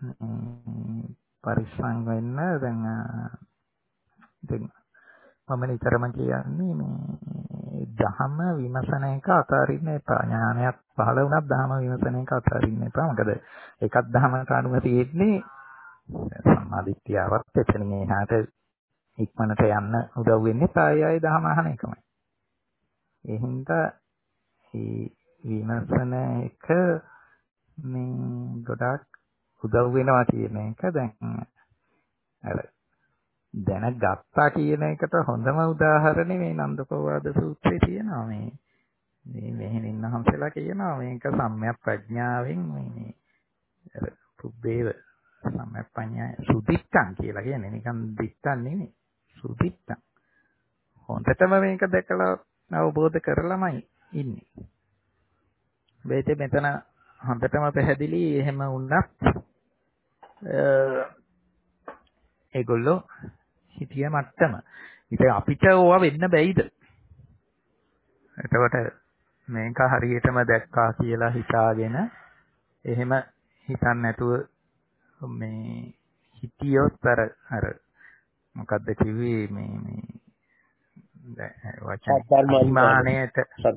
පරිස්සම් වෙන්න දැන් දැන් මම නිතරම කියන්නේ මේ ධහම විමසන එක අතාරින්න එපා. ඥානයක් පහළ වුණත් ධහම විමසන එක අතාරින්න එපා. මොකද එකක් ධහමකට අනුව තියෙන්නේ සම්මාදිට්ඨියවත් එතනින් එහාට ඉක්මනට යන්න උදව් වෙන්නේ ආය ආය ධහම අහන එකමයි. ඒ හින්දා මේ විමසන එක මේ ගොඩාක් උදව් වෙනවා කියන එක දැන් අර දැනගත්තා කියන එකට හොඳම උදාහරණේ මේ නන්දපවාද සූත්‍රයේ තියෙනවා. මේ මේ මෙහෙණින් වහන්සේලා කියනවා මේක සම්‍යක් ප්‍රඥාවෙන් මේ අර පුබ්බේව සම්‍යක් ප්‍රඥා සුදිත්තං කියලා කියන්නේ නිකන් දිත්තං නෙමෙයි සුදිත්තං. හොඳටම මේක දැකලා අවබෝධ කරලාමයි ඉන්නේ. මේක මෙතන හොඳටම පැහැදිලි එහෙම වුණත් ඒගොල්ලෝ හිතිය මට්ටම. ඉතින් අපිට ඕවා වෙන්න බැයිද? එතකොට මේක හරියටම දැක්කා කියලා හිතාගෙන එහෙම හිතන්න නැතුව මේ හිතියොත් අර අර මොකද්ද කිව්වේ මේ මේ වචන අභිමානයට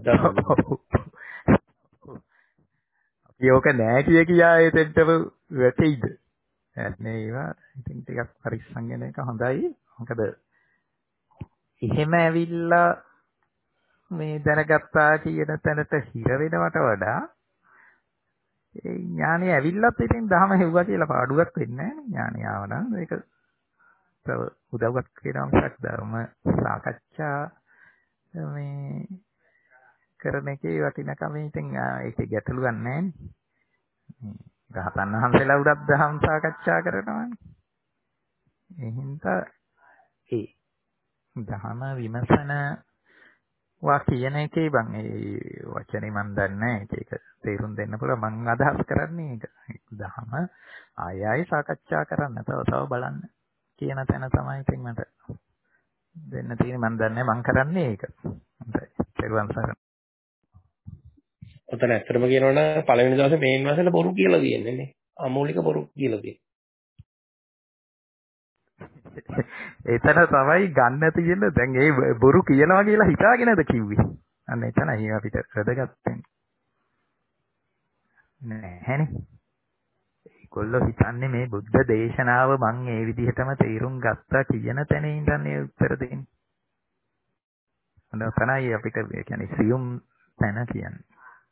අපි ඕක නෑ කිය කියා එතෙන්ටම වැටෙයිද? නැත්නේ ඒවා ඉතින් ටිකක් පරිස්සම් වෙන එක හොඳයි. මොකද එහෙම ඇවිල්ලා මේ දැනගත්තා කියන තැනට හිර වෙනවට වඩා ඒ ඥානෙ ඇවිල්ලත් ඉතින් දහම හෙව්වා කියලා පාඩුවක් වෙන්නේ නැහැ නේ. ඥානෙ ආව නම් ඒක තව උදව්වක් වෙනවා මිසක් ධර්ම සාකච්ඡා මේ කරන එකේ වටිනකම ඉතින් ඒකේ ගැටලුවක් නැහැ නේ. රහතන් වහන්සේලා උඩත් දහම් සාකච්ඡා කරනවානේ. ඒ හින්දා ඒ දහම විමසන වා කියන එකේ බං ඒ වචනේ මන් දන්නේ නැහැ. ඒක තේරුම් දෙන්න පුළුවන්. මං අදහස් කරන්නේ ඒක. දහම ආය ආය සාකච්ඡා කරන්න තව තව බලන්න කියන තැන තමයි ඉතින් මට දෙන්න තියෙන්නේ. මන් දන්නේ මං කරන්නේ ඒක. හොඳයි. තේරුම් ගන්න. ඔතන ඇත්තටම කියනවනම් පළවෙනි දවසේ මේන් මාසෙට බොරු කියලා තියෙන්නේ නේ. අමූලික බොරු කියලා තියෙන්නේ. එතන තමයි ගන්න තියෙන්නේ. දැන් ඒ බොරු කියනවා කියලා හිතාගෙනද කිව්වේ? අන්න එතනයි අපිට වැදගත් වෙන්නේ. නෑනේ. ඒගොල්ලෝ හිතන්නේ මේ බුද්ධ දේශනාව මං ඒ විදිහටම තේරුම් ගත්තා කියන තැන ඉඳන් උත්තර දෙන්නේ. අන්න තමයි අපිට කියන්නේ සියුම් තැන කියන්නේ.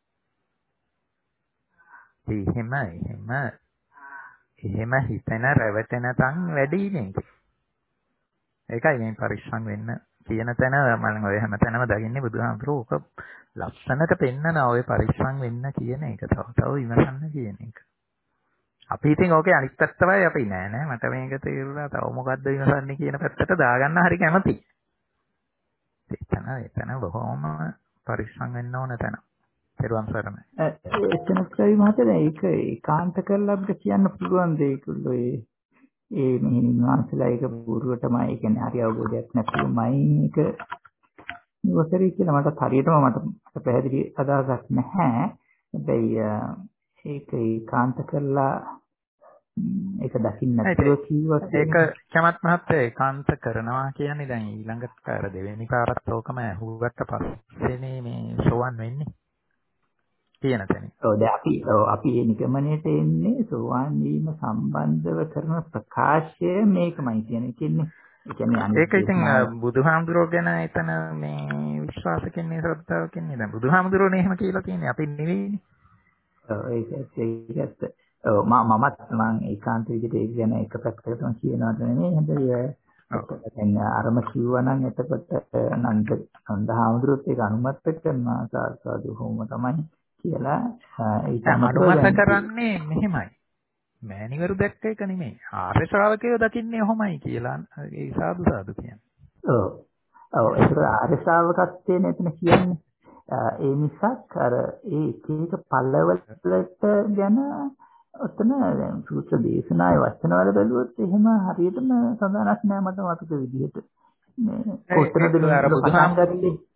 එහෙම එහෙම එහෙම හිතන රැවටෙන තන් වැඩි නේ. ඒකයි මේ පරිස්සම් වෙන්න කියන තැන මම ඔය හැම තැනම දකින්නේ බුදුහාමුදුරුවෝ ඔක ලස්සනට පෙන්නනවා ඔය පරිස්සම් වෙන්න කියන එක. තව තව විමසන්න කියන එක. අපි ඉතින් ඕකේ අනිත් පැත්තමයි අපි නෑ නෑ මට මේක තේරුණා තව මොකද්ද විමසන්නේ කියන පැත්තට දාගන්න හරි කැමතියි. එතන එතන බොහොම පරිස්සම් වෙන්න ඕන තැන. පෙරවන් සරණයි. එතන කයි මහත්තයා ඒක ඒකාන්ත කරලා අපිට කියන්න පුළුවන් දෙයක්ලෝ ඒ ඒ මෙහෙණින් වහන්සේලා ඒක පුරුවටම ඒ කියන්නේ හරි අවබෝධයක් නැතිවමයි මේක ඉවසරි කියලා මට හරියටම මට පැහැදිලි අදහසක් නැහැ. හැබැයි ඒක ඒකාන්ත කරලා ඒක දකින්න නැතුව කිව්වත් ඒක චමත් මහත්තයා ඒකාන්ත කරනවා කියන්නේ දැන් ඊළඟට අර දෙවෙනි පාරත් ඕකම ඇහුවට පස්සේනේ මේ සෝවන් වෙන්නේ. කියන තැන. ඔව් දැන් අපි අපි මේ නිගමනයට එන්නේ සෝවාන් වීම සම්බන්ධව කරන ප්‍රකාශය මේකමයි කියන්නේ. කියන්නේ ඒ කියන්නේ අනිත් ඒක ඉතින් බුදුහාමුදුරුවෝ ගැන එතන මේ විශ්වාස කියන්නේ ශ්‍රද්ධාව කියන්නේ දැන් බුදුහාමුදුරුවෝනේ එහෙම කියලා තියෙන්නේ අපි නෙවෙයිනේ. ඔව් ඒක ඒකත් ඔව් මමත් මම ඒකාන්ත විදිහට ඒක ගැන එක පැත්තකටම කියනවා නෙමෙයි. හැබැයි දැන් අරම කිව්වනම් එතකොට නන්ද නන්දහාමුදුරුවෝත් ඒක අනුමත කරනවා සාසාදු හොම තමයි කියලා ඒක අනුමත කරන්නේ මෙහෙමයි. මෑණිවරු දැක්ක එක නෙමෙයි. ආර්ය ශ්‍රාවකයෝ දකින්නේ ඔහොමයි කියලා ඒ සාදු සාදු කියන්නේ. ඔව්. ඔව් ඒක ආර්ය ශ්‍රාවකත්වයේ නේතන කියන්නේ. ඒ නිසා අර ඒ එක එක පල්ලවලට ගැන ඔතන දැන් සූත්‍ර දේශනාවේ වචන වල බැලුවොත් එහෙම හරියටම සඳහනක් නෑ මට මතක විදිහට. මේ කොතනද මේ බුදුහාමුදුරුවෝ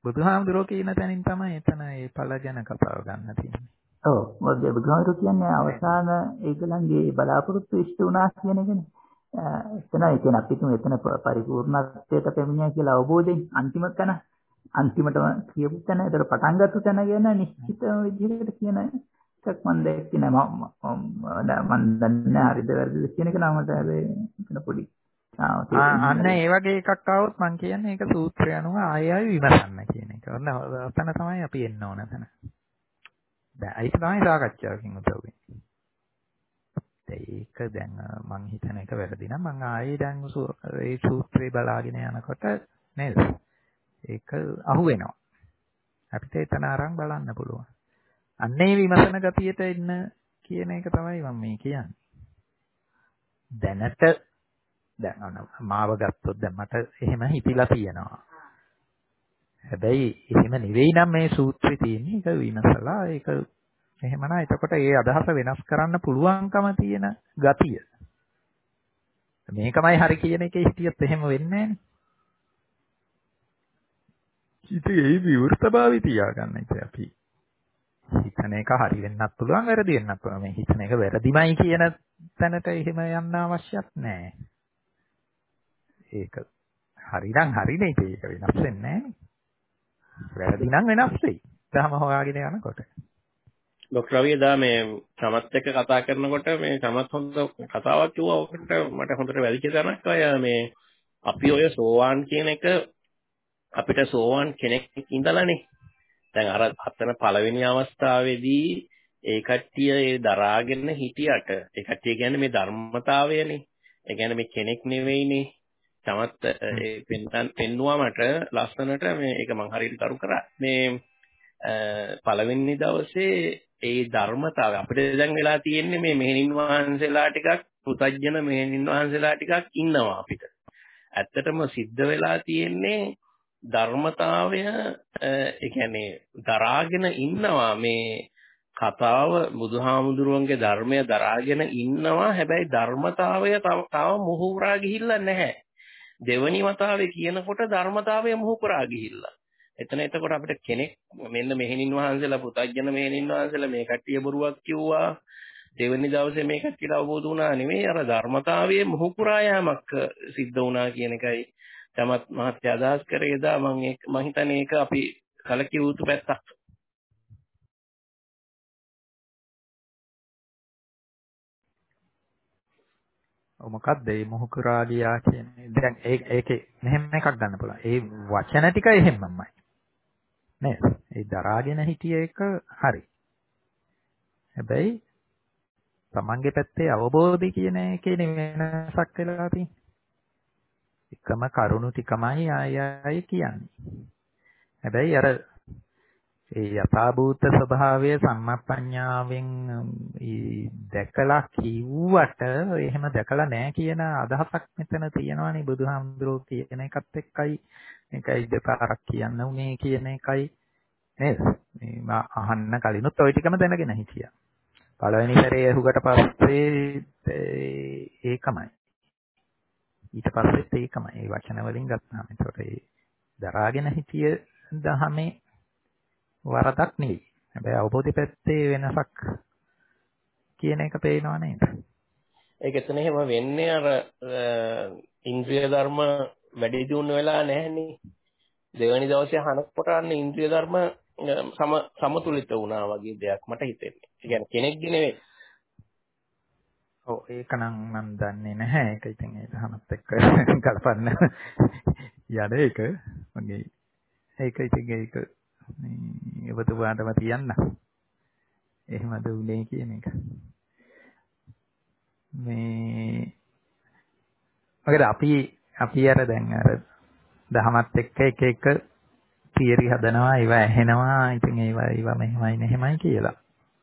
බුදුහාමුදුරුවෝ කියන තැනින් තමයි එතන ඒ ඵල ගැන කතාව ගන්න තියෙන්නේ. ඔව් මොකද බුදුහාමුදුරුවෝ කියන්නේ අවසාන ඒගොල්ලන්ගේ බලාපොරොත්තු ඉෂ්ට වුණා කියන එකනේ. එතන ඒ කියන්නේ අපි තුන් එතන පරිපූර්ණත්වයට පැමිණියා කියලා අවබෝධයෙන් අන්තිම තැන අන්තිමටම කියපු තැන ඒතර පටන් ගත්ත තැන ගැන නිශ්චිත විදිහකට කියන එකක් මම දැක්කේ නෑ මම මම දන්නේ හරිද වැරදිද කියන එක නම් මට එතන පොඩි අන්න ඒ වගේ එකක් ආවොත් මම කියන්නේ ඒක සූත්‍රය අනුව ආයෙ ආයෙ විමසන්න කියන එක. ඔන්න ඔතන තමයි අපි එන්න ඕන තැන. දැන් ඒක තමයි සාකච්ඡාවකින් උදව් වෙන්නේ. ඒක දැන් මම හිතන එක වැරදි නම් මම ආයෙ දැන් ඒ සූත්‍රය බලාගෙන යනකොට නේද? ඒක අහු වෙනවා. අපිට එතන අරන් බලන්න පුළුවන්. අන්නේ විමසන ගතියට එන්න කියන එක තමයි මම මේ කියන්නේ. දැනට දැන් මාව ගත්තොත් දැන් මට එහෙම හිතිලා තියෙනවා. හැබැයි එහෙම නෙවෙයි නම් මේ සූත්‍රය තියෙන්නේ. ඒක විමසලා ඒක එහෙමනම් එතකොට ඒ අදහස වෙනස් කරන්න පුළුවන්කම තියෙන ගතිය. මේකමයි හරි කියන එකේ හිතියොත් එහෙම වෙන්නේ නැහනේ. ඉතින් ඒ විවෘතභාවය තියාගන්න ඉතින් අපි හිතන එක හරි වෙන්නත් පුළුවන් වැරදි වෙන්නත් පුළුවන්. මේ හිතන එක වැරදිමයි කියන තැනට එහෙම යන්න අවශ්‍යත් නැහැ. ඒක හරිනම් හරිනේ ඒක වෙනස් වෙන්නේ නැහැ. වැරදි නම් වෙනස් වෙයි. දහම හොයාගෙන යනකොට. ડોક્ટર රවි දා මේ සමත් එක්ක කතා කරනකොට මේ සමත් හොඳ කතාවක් කිව්වා. ඔකට මට හොඳට වැදිච්ච තැනක් අය මේ අපි ඔය සෝවාන් කියන එක අපිට සෝවාන් කෙනෙක් ඉඳලානේ. දැන් අර අතන පළවෙනි අවස්ථාවේදී ඒ කට්ටිය ඒ දරාගෙන හිටියට ඒ කට්ටිය කියන්නේ මේ ධර්මතාවයනේ. ඒ කියන්නේ මේ කෙනෙක් නෙවෙයිනේ. තමත් ඒ පෙන්වන්න පෙන්නුවා මට ලස්සනට මේ ඒක මම හරියට කරු කරා. මේ පළවෙනි දවසේ ඒ ධර්මතාවය අපිට දැන් වෙලා තියෙන්නේ මේ මෙහෙණින් වහන්සේලා ටිකක් පුතඥන මෙහෙණින් වහන්සේලා ටිකක් ඉන්නවා අපිට. ඇත්තටම සිද්ධ වෙලා තියෙන්නේ ධර්මතාවය ඒ කියන්නේ දරාගෙන ඉන්නවා මේ කතාව බුදුහාමුදුරුවන්ගේ ධර්මය දරාගෙන ඉන්නවා. හැබැයි ධර්මතාවය තව මුහුරා ගිහිල්ලා නැහැ. දෙවනි වතාවේ කියනකොට ධර්මතාවය මුහුරා ගිහිල්ලා. එතන එතකොට අපිට කෙනෙක් මෙන්න මෙහෙණින් වහන්සේලා පුතඥන මෙහෙණින් වහන්සේලා මේ කට්ටිය බොරුවක් කිව්වා. දෙවෙනි දවසේ මේ කට්ටියට අවබෝධ වුණා නෙමෙයි අර ධර්මතාවයේ මුහුකුරා යාමක් සිද්ධ වුණා කියන එකයි තමත් මහත්ය අදහස් කරේ දා මම ඒක මම හිතන්නේ ඒක අපි කලකිය යුතු පැත්තක්. ඔ මොකක්ද මේ මුහුකුරා ගියා කියන්නේ? දැන් ඒ ඒකේ මෙහෙම එකක් ගන්න පුළුවන්. ඒ වචන ටික එහෙමමයි. නේද? ඒ දරාගෙන හිටිය එක හරි. හැබැයි තමන්ගේ පැත්තේ අවබෝධය කියන එකේ වෙනසක් වෙලා තියෙනවා. එකම කරුණු ටිකමයි ආය ආය කියන්නේ. හැබැයි අර ඒ යථාභූත ස්වභාවය සම්මප්පඤ්ඤාවෙන් දැකලා කිව්වට එහෙම දැකලා නැහැ කියන අදහසක් මෙතන තියෙනවානේ බුදුහාමුදුරුවෝ කියන එකත් එක්කයි මේකයි දෙපාරක් කියන්න උනේ කියන එකයි නේද? මේ අහන්න කලිනුත් ওই ටිකම දැනගෙන හිටියා. පළවෙනි සැරේ ඇහුවට පස්සේ ඒකමයි. ඊට පස්සෙත් ඒකමයි. ඒ වචන වලින් ගත්තාම ඒකට ඒ දරාගෙන හිටිය දහමේ වරදක් නෙවෙයි. හැබැයි අවබෝධය පැත්තේ වෙනසක් කියන එක පේනවා නේද? ඒක එතන එහෙම වෙන්නේ අර ඉන්ද්‍රිය ධර්ම වැඩි දියුණු වෙලා නැහැනේ. දෙවැනි දවසේ අහනකොට අන්න ඉන්ද්‍රිය ධර්ම සම සමතුලිත වුණා වගේ දෙයක් මට හිතෙන්නේ. ඒ කියන්නේ කෙනෙක්ගේ නෙවෙයි. ඔව් ඒක නම් මම දන්නේ නැහැ. ඒක ඉතින් ඒ දහමත් එක්ක ගලපන්න යන එක මගේ ඒක ඉතින් ඒක මේ ඔබතුමාටම තියන්න. එහෙමද උනේ කියන එක. මේ මොකද අපි අපි අර දැන් අර දහමත් එක්ක එක එක තියරි හදනවා, ඒවා ඇහෙනවා. ඉතින් ඒවා ඒවා මෙහෙමයි මෙහෙමයි කියලා.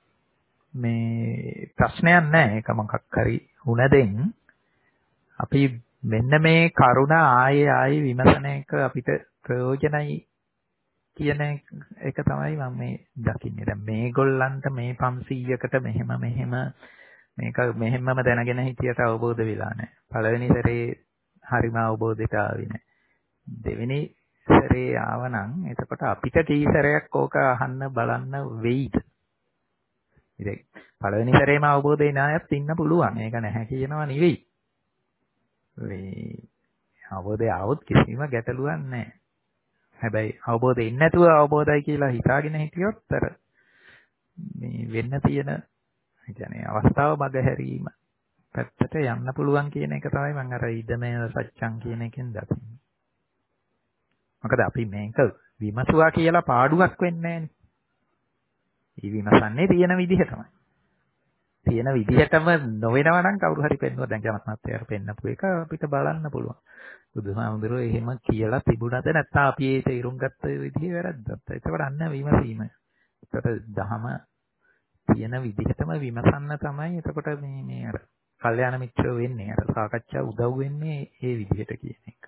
මේ ප්‍රශ්නයක් නැහැ. ඒක මොකක් හරි වුණ දෙන් අපි මෙන්න මේ කරුණ ආයේ ආයේ විමසන එක අපිට ප්‍රයෝජනයි කියන එක තමයි මම මේ දකින්නේ. දැන් මේගොල්ලන්ට මේ පන්සීයකට මෙහෙම මෙහෙම මේක මෙහෙමම දැනගෙන හිටියට අවබෝධ වෙලා නැහැ. පළවෙනි සැරේ හරිම අවබෝධයට ආවේ නැහැ. දෙවෙනි සැරේ ආවනම් එතකොට අපිට කී සැරයක් ඕක අහන්න බලන්න වෙයිද? ඉතින් පළවෙනි සැරේම අවබෝධය නායත් ඉන්න පුළුවන්. ඒක නැහැ කියනවා නෙවෙයි. මේ අවබෝධය આવොත් කිසිම ගැටලුවක් නැහැ. හැබැයි අවබෝධය ඉන්නේ නැතුව අවබෝධයි කියලා හිතාගෙන හිටියොත් අර මේ වෙන්න තියෙන ඒ කියන්නේ අවස්ථාව මගහැරීම පැත්තට යන්න පුළුවන් කියන එක තමයි මම අර ඉදමය සත්‍යං කියන එකෙන් දකින්නේ. මොකද අපි මේක විමසුවා කියලා පාඩුවක් වෙන්නේ නැහැනේ. ඊ විමසන්නේ තියෙන විදිහටමයි. තියෙන විදිහටම නොවෙනවා නම් කවුරු හරි පෙන්නුවා දැන් ජනත් මාත්‍යාර පෙන්නපු එක අපිට බලන්න පුළුවන්. බුදුහාමුදුරුවෝ එහෙම කියලා තිබුණාද නැත්නම් අපි ඒ තේරුම් ගත්ත විදිහ වැරද්දක්ද? ඒකට අන්න විමසීම. ඒකට දහම තියෙන විදිහටම විමසන්න තමයි එතකොට මේ මේ අර කල්යාණ මිත්‍රයෝ වෙන්නේ. අර සාකච්ඡා උදව් වෙන්නේ ඒ විදිහට කියන එක.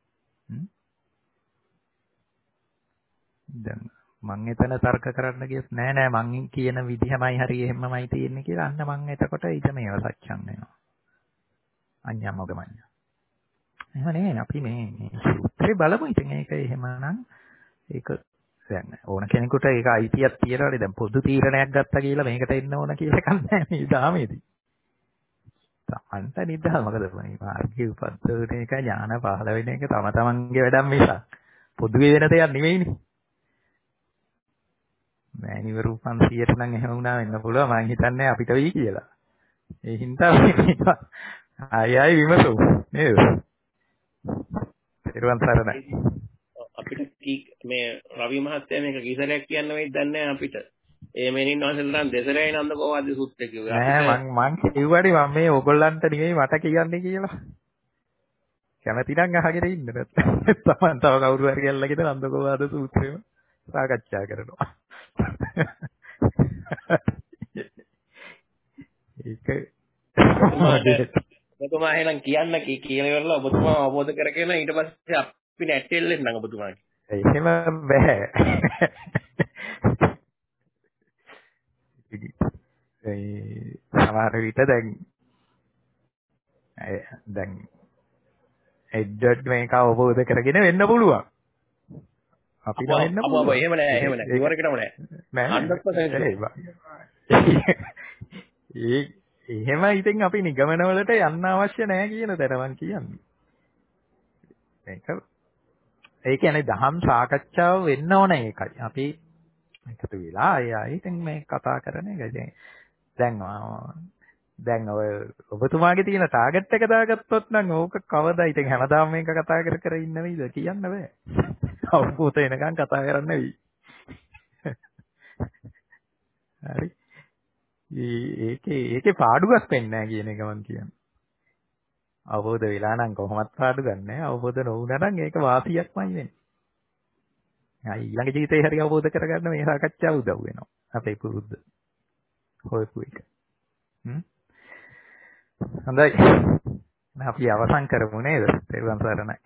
දැන් මම එතන තර්ක කරන්න ගියත් නෑ නෑ මං කියන විදිහමයි හරි එහෙමමයි තියෙන්නේ කියලා අන්න මං එතකොට ඊට මේව සත්‍යම් වෙනවා. අඤ්ඤම්මගමඤ්ඤ. එහෙම නේ අපි මේ මේ සූත්‍රේ බලමු. ඉතින් ඒක එහෙමනම් ඒක දැන් ඕන කෙනෙකුට ඒක අයිතියක් තියනවානේ. දැන් පොදු තීරණයක් ගත්තා කියලා මේකට එන්න ඕන කියලා එකක් නෑ මේ ධාමයේදී. තමන්ට නිදා මොකද මේ මාර්ගයේ උපද්දවන එක ඥාන පහළ වෙන එක තම තමන්ගේ වැඩක් මිසක් පොදුවේ වෙන දෙයක් නෙවෙයිනේ. මෑණිවරු පන්සියයට නම් එහෙම වුණා වෙන්න පුළුවන්. මම හිතන්නේ අපිට වෙයි කියලා. ඒ හින්දා ආයි ආයි විමසමු නේද? ඊළඟ සරණයි. අපිට මේ රවි මහත්තයා මේක කිසරයක් කියන්න වෙයිද දන්නේ නැහැ අපිට. ඒ මෙනින් වහන්සේලා නම් දෙසරයි නන්දකෝවාදී සූත්‍රය කිව්වා. නෑ මං මං කිව්වනේ මම මේ ඕගොල්ලන්ට නෙවෙයි මට කියන්නේ කියලා. කැමති නම් අහගෙන ඉන්න නැත්නම් තමන් තව කවුරු හරි ගැල්ලගෙන නන්දකෝවාද සූත්‍රයම සාකච්ඡා කරනවා. ඒක ඔබතුමා එහෙනම් කියන්න කී කියලා ඉවරලා ඔබතුමා අවබෝධ කරගෙන ඊට පස්සේ අපි නැට්ටෙල්ලෙන් නම් ඔබතුමාගේ. එහෙම බෑ. ඒ සමහර විට දැන් දැන් එඩ්ඩඩ් මේක අවබෝධ කරගෙන වෙන්න පුළුවන්. අපිට වෙන්න පුළුවන්. අපෝ එහෙම නෑ එහෙම නෑ. ඉවරකටම නෑ. හන්ඩ්‍රඩ් පර්සන්ට් ඒ එහෙම ඉතින් අපි නිගමන වලට යන්න අවශ්‍ය නැහැ කියන දර මං කියන්නේ. මේක ඒ කියන්නේ දහම් සාකච්ඡාව වෙන්න ඕන ඒකයි. අපි එකතු වෙලා අය අය ඉතින් මේ කතා කරන එක. දැන් දැන් ඔය ඔබතුමාගේ තියෙන ටාගට් එක දාගත්තොත් නම් ඕක කවදා ඉතින් හැමදාම මේක කතා කර කර ඉන්න වෙයිද කියන්න බෑ. අවුරුත එනකන් කතා කරන්න වෙයි. හරි. ඒකේ ඒකේ පාඩුවක් වෙන්නේ නැහැ කියන එක මම කියන්නේ. අවබෝධ වෙලා නම් කොහොමත් පාඩු ගන්නෑ. අවබෝධ නොවුණා නම් ඒක වාසියක්මයි වෙන්නේ. ආයි ඊළඟ ජීවිතේ හරි අවබෝධ කරගන්න මේ සාකච්ඡාව උදව් වෙනවා. අපේ පුරුද්ද. හොයපු එක. හ්ම්. හොඳයි. අපි අවසන් කරමු නේද? තෙරුවන් සරණයි.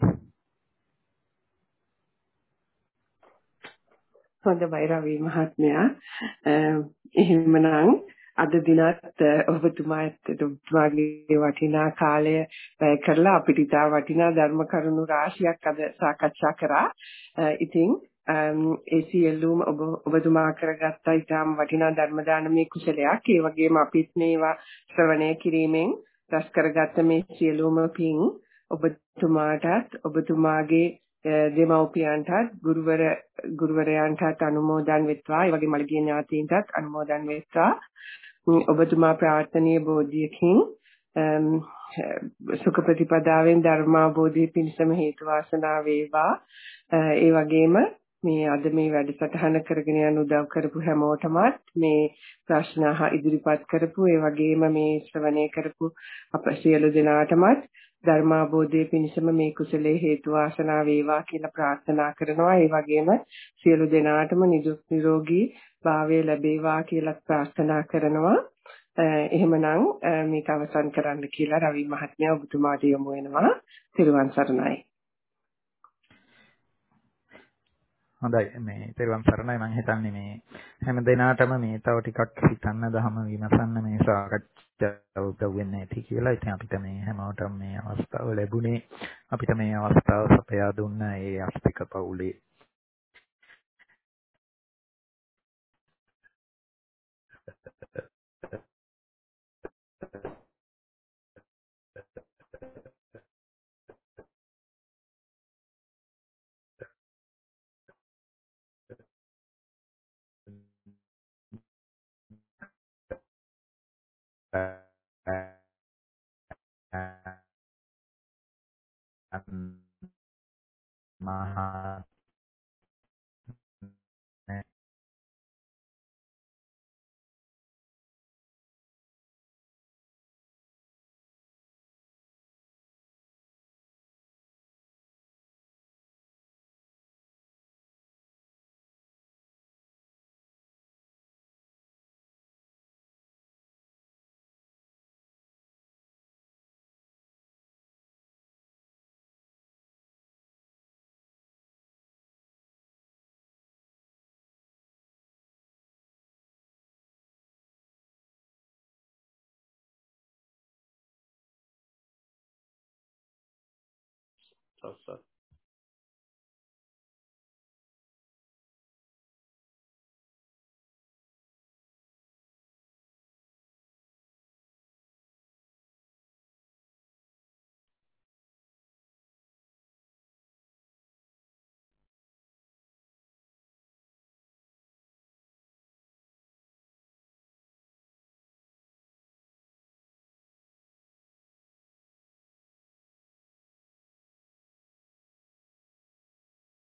හොඳයි රවි මහත්මයා. එහෙමනම් අද දිනත් ඔබතුමාට ඔබතුමාගේ වටිනා කාලය වැය කරලා අපිට ඉතා වටිනා ධර්ම කරුණු රාශියක් අද සාකච්ඡා කරා. ඉතින් ඒ සියලුම ඔබ ඔබතුමා කරගත්ත ඉතාම වටිනා ධර්ම දානමේ කුසලයක්. ඒ වගේම අපිත් මේවා ශ්‍රවණය කිරීමෙන් රැස් කරගත්ත මේ සියලුම පින් ඔබතුමාටත් ඔබතුමාගේ දෙමව්පියන්ටත් ගුරුවර ගුරුවරයන්ටත් අනුමෝදන් වෙත්වා. ඒ වගේම මළගිය ඥාතීන්ටත් අනුමෝදන් වෙත්වා. ඔබතුමා ප්‍රාර්ථනීය බෝධියකින් සුඛ ප්‍රතිපදාවෙන් ධර්මාබෝධය පිණිසම හේතු වාසනා වේවා. ඒ වගේම මේ අද මේ වැඩසටහන කරගෙන යන උදව් කරපු හැමෝටමත් මේ ප්‍රශ්න ඉදිරිපත් කරපු ඒ වගේම මේ ශ්‍රවණය කරපු අප සියලු දෙනාටමත් ධර්මාබෝධයේ පිණිසම මේ කුසලයේ හේතු වාසනා වේවා කියලා ප්‍රාර්ථනා කරනවා. ඒ වගේම සියලු දෙනාටම නිදුක් නිරෝගී භාවය ලැබේවා කියලා ප්‍රාර්ථනා කරනවා. එහෙමනම් මේක අවසන් කරන්න කියලා රවි මහත්මයා ඔබතුමාට යොමු වෙනවා. සිරුවන් සරණයි. හොඳයි මේ තෙරුවන් සරණයි මම හිතන්නේ මේ හැම දිනාටම මේ තව ටිකක් හිතන්න දහම විමසන්න මේ සාකච්ඡාව උදව් වෙන්නේ නැති කියලා. ඉතින් අපිට මේ හැමෝටම මේ අවස්ථාව ලැබුණේ අපිට මේ අවස්ථාව සපයා දුන්න ඒ අස්තික පවුලේ මහා සස් සස්